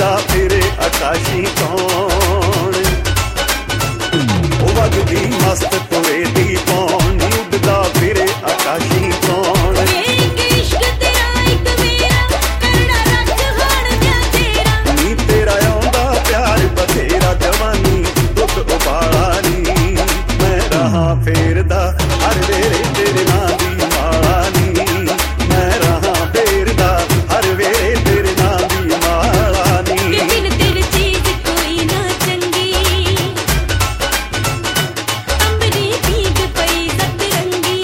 ਉੱਡਦਾ ਫਿਰੇ ਆਕਾਸ਼ੀ ਕੌਣ, ਉਹ ਵਗਦੀ ਮਸਤ ਤੁਰੇ ਦੀ ਪੌਣ ਨੀ ਉੱਡਦਾ ਫਿਰੇ ਆਕਾਸ਼ੀ ਕੌਣ। ਇਸ਼ਕ ਤੇਰਾ ਇੱਕ ਮੇਰਾ ਕਰੜਾ ਰੱਖ ਹੁਣ ਦਿਲ ਤੇਰਾ, ਨੀ ਤੇਰਾ ਆਉਂਦਾ ਪਿਆਰ ਬਥੇਰਾ ਜਵਾਨੀ ਦੁੱਖ ਉਬਾਲਾ ਨੀ, ਮੈਂ ਰਹਾ ਫੇਰਦਾ ਹਰ ਵੇਲੇ ਤੇਰੇ ਨਾਂ ਦੀ ਮਾਲਾ ਨੀ, ਮੈਂ ਰਹਾ ਫੇਰਦਾ ਹਰ ਵੇਲੇ ਤੇਰੇ ਨਾਂ ਦੀ ਮਾਲਾ ਨੀ। ਵੇ ਬਿਨ ਤੇਰੀ ਚੀਜ਼ ਕੋਈ ਨਾ ਚੰਗੀ, ਅੰਬਰੀ ਭੀਗ ਪਈ ਸਤਰੰਗੀ,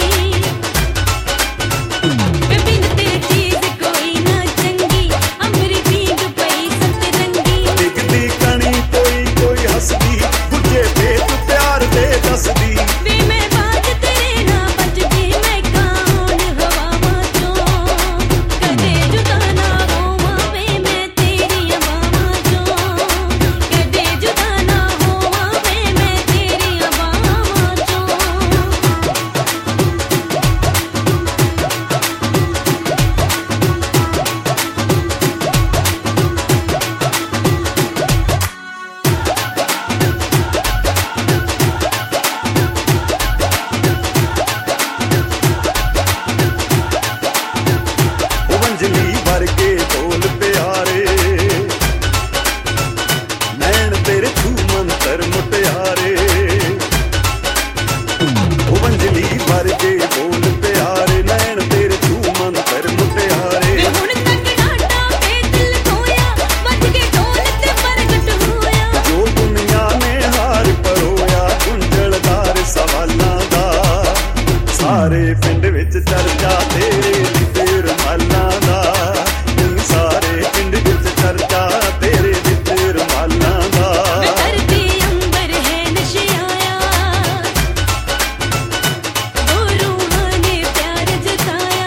ਵੇ ਬਿਨ ਤੇਰੀ ਚੀਜ਼ ਕੋਈ ਨਾ ਚੰਗੀ, ਅੰਬਰੀ ਭੀਗ ਪਈ ਸਤਰੰਗੀ। ਡਿੱਗਦੀ ਕਣੀ ਕੋਈ ਕੋਈ ਹੱਸਦੀ, ਗੁੱਜੇ ਭੇਤ ਪਿਆਰ ਦੇ ਦੱਸਦੀ, ਵੇ ਮੈਂ ਬਾਜ ਤੇਰੇ ਨਾਲ ਬਚਦੀ, ਮੈਂ ਕੌਣ ਹਵਾਵਾਂ ਚੋਂ, ਕਦੇ ਜੁਦਾ ਨਾ ਹੋਵਾਂ ਵੇ ਮੈਂ ਤੇਰੀਆਂ ਬਾਹਾਂ ਚੋਂ, ਕਦੇ ਜੁਦਾ ਨਾ ਹੋਵਾਂ ਵੇ ਮੈਂ ਤੇਰੀਆਂ ਬਾਹਾਂ ਚੋਂ। ਉਹ ਵੰਜਲੀ ਵਰਗੇ ਬੋਲ ਪਿਆਰੇ, ਨੈਣ ਤੇਰੇ ਛੂ ਮੰਤਰ ਮੁਟਿਆਰੇ, ਉਹ ਵੰਜਲੀ ਵਰਗੇ ਬੋਲ ਪਿਆਰੇ, ਨੈਣ ਤੇਰੇ ਛੂ ਮੰਤਰ ਮੁਟਿਆਰੇ। ਵੇ ਹੁਣ ਤੱਕ ਡਾਟਾ ਤੇ ਦਿਲ ਖੋਇਆ, ਵੱਜ ਕੇ ਢੋਲ ਤੇ ਪ੍ਰਗਟ ਹੋਇਆ, ਜੋ ਦੁਨੀਆ ਨੇ ਹਾਰ ਪਰੋਇਆ ਗੁੰਝਲਦਾਰ ਸਵਾਲਾਂ ਦਾ, ਸਾਰੇ ਪਿੰਡ ਵਿੱਚ ਚਰਚਾ ਤੇਰੇ ਦੀ ਤੇ ਰੁਮਾਲਾਂ ਦਾ, ਨੀ ਸਾਰੇ ਪਿੰਡ ਵਿੱਚ ਚਰਚਾ ਤੇਰੇ ਦੀ ਤੇ ਰੁਮਾਲਾਂ ਦਾ। ਵੇ ਧਰਤੀ ਅੰਬਰ ਹੈ ਨਸ਼ਿਆਇਆ, ਦੋ ਰੂਹਾਂ ਨੇ ਪਿਆਰ ਜਤਾਇਆ,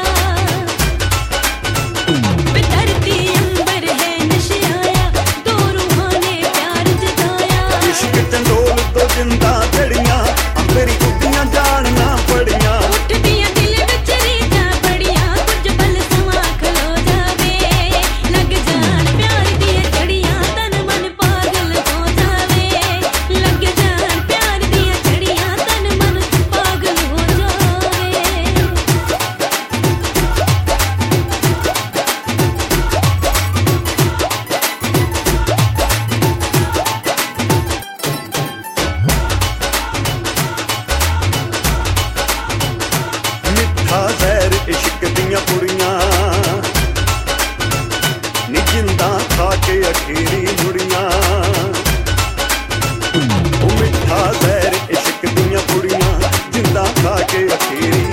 ਵੇ ਧਰਤੀ ਅੰਬਰ ਹੈ ਨਸ਼ਿਆਇਆ, ਦੋ ਰੂਹਾਂ ਨੇ ਪਿਆਰ ਜਤਾਇਆ। ਇਸ਼ਕ ਚੰਡੋਲ ਤੋਂ ਜਿੰਦਾ ਜੜੀਆਂ, ਅੰਬਰੀ ਉੱਡੀਆਂ ਜਾਣੀਆਂ ਪੜੀਆਂ, ਉੱਠਦੀਆਂ ਦਿਲ ਵਿੱਚ ਰੀਝਾਂ ਬੜੀਆਂ, ਕੁਝ ਪਲ ਸਮਾਂ ਖਲੋ ਜਾਵੇ, ਲੱਗ ਜਾਣ ਪਿਆਰ ਦੀਆਂ ਚੜੀਆਂ, ਤਨ ਮਨ ਪਾਗਲ ਹੋ ਜਾਵੇ, ਲੱਗ ਜਾਣ ਪਿਆਰ ਦੀਆਂ ਚੜੀਆਂ, ਤਨ ਮਨ ਪਾਗਲ ਹੋ ਜਾਵੇ। ਮਿੱਠਾ ਜ਼ਹਿਰ ਇਸ਼ਕ ਦੀਆਂ ਪੁੜੀਆਂ, ਨੀ ਜਿੰਦਾਂ ਖਾ ਕੇ ਅਖੀਰੀ ਮੁੜੀਆਂ, ਉਹ ਮਿੱਠਾ ਜ਼ਹਿਰ ਇਸ਼ਕ ਦੀਆਂ ਪੁੜੀਆਂ, ਜਿੰਦਾਂ ਖਾ ਕੇ ਅਖੀਰੀ